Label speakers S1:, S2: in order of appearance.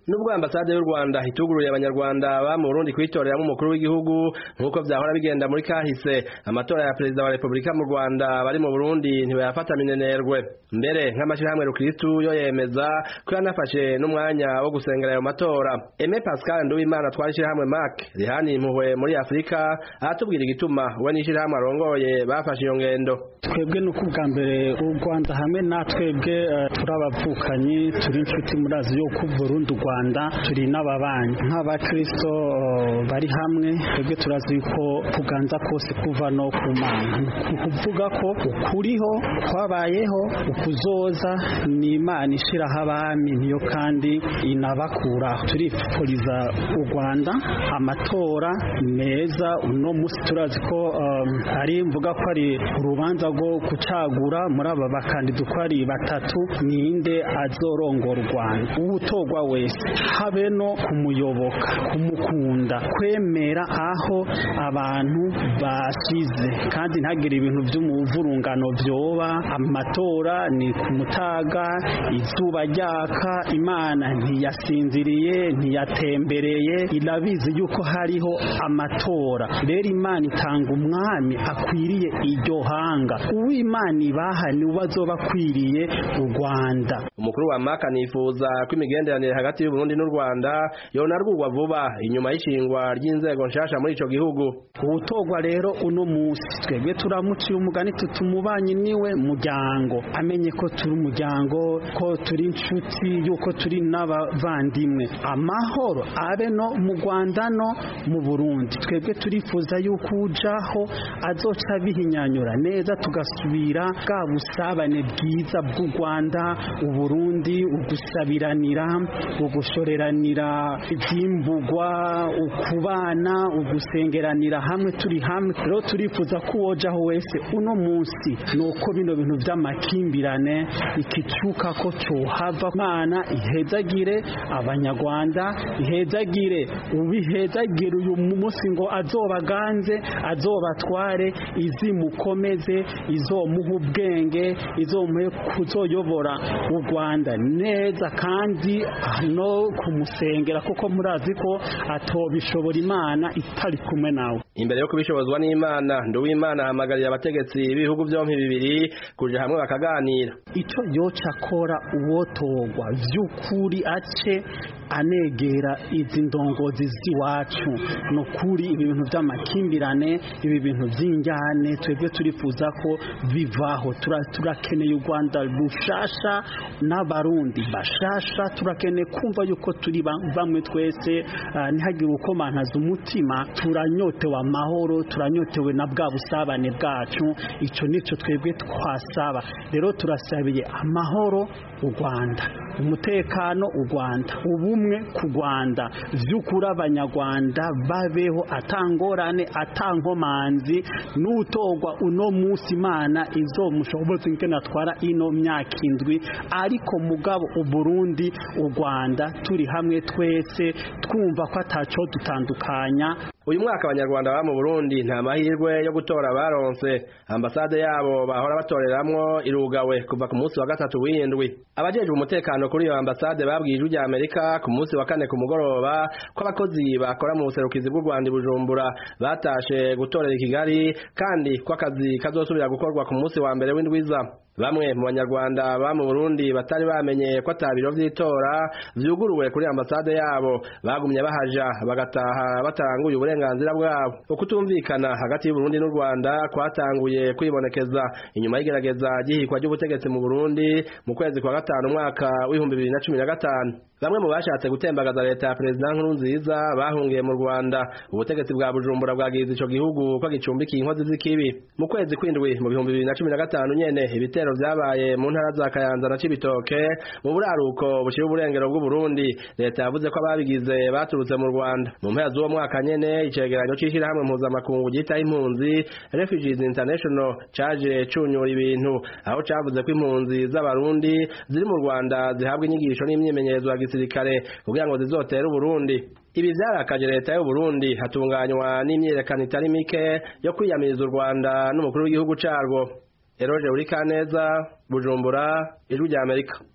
S1: Nubwo ambasade y'u Rwanda ituguruye abanyarwanda ba mu Burundi kwitoreramo umukuru w'igihugu nkuko vyahora bigenda muri kahise, amatora ya perezida wa Republika mu Rwanda bari mu Burundi ntibayafata minenerwe. Mbere nk'amashirahamwe rukristu yo yemeza ko yanafashe n'umwanya wo gusengera ayo matora. Aime Pascal Nduwimana twashirahamwe MAC rihani impuhwe muri Afrika aratubwira igituma we n'ishirahamwe arongoye bafashe iyo ngendo.
S2: Twebwe nuko bwa mbere u Rwanda hamwe natwebwe turabavukanyi turi inshuti murazi yo ku Burundi Rwanda turi n'ababanyi nk'abakristo bari hamwe twebwe turazi ko kuganza kose kuva no ku Mana kuvuga ko ukuriho kwabayeho ukuzoza ni Imana ishiraho abami niyo kandi inabakura turifuriza u Rwanda amatora meza uno musi turazi ko ari mvuga ko ari urubanza rwo kucagura muri aba bakandida uko ari batatu ninde azorongora u Rwanda ubutogwa wese habe no kumuyoboka kumukunda kwemera aho abantu basize kandi ntagire ibintu by'umuvurungano vyoba amatora ni kumutaga izuba ryaka Imana ntiyasinziriye ntiyatembereye irabizi yuko hariho amatora rero Imana itanga umwami akwiriye iryo hanga uw'Imana ibaha ni ubazoba kwiriye u Rwanda.
S1: Umukuru wa MAC nifuza ko imigenderanire hagati y'u Burundi n'u Rwanda yonarwurwa vuba inyuma y'ishingwa ry'inzego nshasha muri ico gihugu.
S2: Ubutogwa rero uno musi twebwe turamuciye umugani tutumubanye niwe muryango amenye ko turi umuryango ko turi inshuti yuko turi n'abavandimwe amahoro abe no mu Rwanda no mu Burundi twebwe turifuza yuko ujaho azoca bihinyanyura neza tugasubira bwa busabane bwiza bw'u Rwanda u Burundi ugusabiranira ugushoreranira ivy'imbugwa ukubana ugusengeranira hamwe turi hamwe rero turifuza ko wojaho wese uno munsi nuko bino bintu vy'amakimbirane ikicuka ko cohava Imana ihezagire abanyarwanda ihezagire ubihezagire uyu munsi ngo azobaganze azobatware izimukomeze izomuha ubwenge izomuhe kuzoyobora u Rwanda neza kandi no kumusengera kuko murazi ko atobishobora Imana itari kumwe nawe.
S1: Imbere yo kubishobozwa n'Imana Nduwimana hamagarira abategetsi b'ibihugu byompi bibiri kuja hamwe bakaganira.
S2: Ico yoca akora uwotogwa vy'ukuri ace anegera izi ndongozi ziwacu no kuri ibi bintu by'amakimbirane ibi bintu by'injyane twebwe turifuza ko bivaho turakeneye u Rwanda rushasha n'abarundi bashasha turakeneye kumva yuko turi bamwe twese ntihagire uko mantaza umutima turanyotewe amahoro turanyotewe na bwa busabane bwacu ico nico twebwe twasaba rero turasabiye amahoro u Rwanda umutekano u Rwanda ubumwe ku Rwanda vy'ukuri abanyarwanda babeho atangorane atankomanzi n'utogwa uno musi Imana izomushoboza ingene atwara ino myaka indwi ariko mugabo u Burundi u Rwanda turi hamwe twese twumva ko ataco dutandukanya.
S1: Uyu mwaka abanyarwanda ba mu Burundi nta mahirwe yo gutora baronse ambasade yabo bahora batoreramwo irugawe kuva ku munsi wa gatatu w'indwi. Abajejwe umutekano kuri iyo ambasade babwiye ijwi rya Amerika ku munsi wa kane ku mugoroba ko abakozi bakora mu buserukizi bw'u Rwanda Bujumbura batashe gutorera i Kigali kandi ko akazi kazosubira gukorwa ku munsi wa mbere w'indwiza. Bamwe mu banyarwanda ba mu Burundi batari bamenye ko atabiro vy'itora vyuguruwe kuri ambasade yabo bagumye bahaja bagataha bataranguye uburenganzira bwabo. Ukutumvikana hagati y'u Burundi n'u Rwanda kwatanguye kwibonekeza inyuma y'igerageza gihikwa ry'ubutegetsi mu Burundi mu kwezi kwa gatanu umwaka w'2015. Bamwe mu bashatse gutembagaza leta ya President Nkurunziza bahungiye mu Rwanda. Ubutegetsi bwa Bujumbura bwagize ico gihugu ko gicumbikiye inkozi z'ikibi. Mu kwezi kw'indwi mu 2015 nyene ibitero vyabaye mu ntara za Kayanza na Cibitoke mu buraruko bushira uburengero bw'u Burundi. Leta yavuze ko ababigize baturutse mu Rwanda. Mu mpera z'uwo mwaka nyene icegeranyo c'ishirahamwe mpuzamakungu gita impunzi Refugees International caje cunyura ibintu aho cavuze ko impunzi z'abarundi ziri mu Rwanda zihabwa inyigisho n'imyimenyerezo ya gisirikare kugira ngo zizotere Burundi. Ibi vyarakaje leta y'u Burundi hatunganywa n'imyiyerekano itari mike yo kwiyamiriza u Rwanda n'umukuru w'igihugu carwo. Eroje Urikaneza, Bujumbura, Ijwi rya Amerika.